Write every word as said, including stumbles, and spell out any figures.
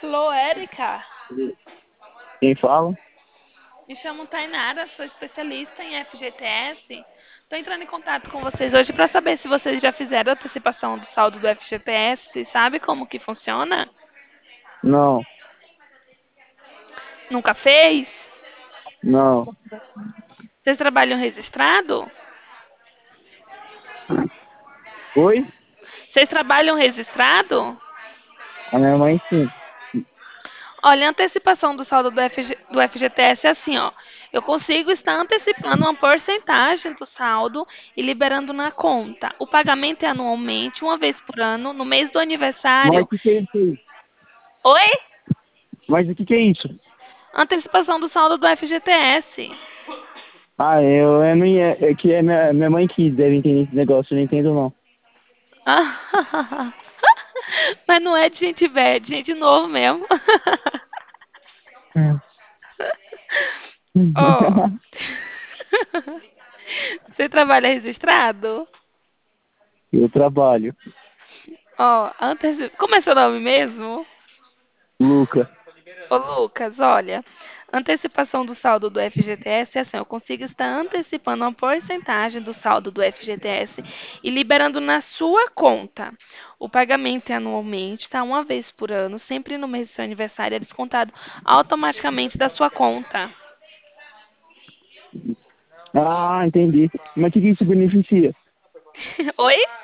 Alô, Érica. Quem fala? Me chamo Tainara, sou especialista em F G T S. Estou entrando em contato com vocês hoje para saber se vocês já fizeram a antecipação do saldo do F G T S. Sabe como que funciona? Não, Nunca fez? não. Vocês trabalham registrado? Oi? Vocês trabalham registrado? A minha mãe sim. Olha, a antecipação do saldo do, F G, do F G T S é assim, ó. Eu consigo estar antecipando uma porcentagem do saldo e liberando na conta. O pagamento é anualmente, uma vez por ano, no mês do Mas aniversário. o que, que é isso aí? Oi? Mas o que, que é isso? Antecipação do saldo do F G T S. Ah, eu, eu não ia, é que é minha, minha mãe que deve entender esse negócio, eu não entendo não. Mas não é de gente velha, é de gente novo mesmo. Hum. Ó. Você trabalha registrado? Eu trabalho. Ó, anteci... Como é seu nome mesmo? Luca. Ô, Lucas, olha. Antecipação do saldo do F G T S é assim, eu consigo estar antecipando uma porcentagem do saldo do F G T S e liberando na sua conta. O pagamento é anualmente, tá? Uma vez por ano, sempre no mês do seu aniversário, é descontado automaticamente da sua conta. Ah, entendi. Mas o que, que isso beneficia? Oi?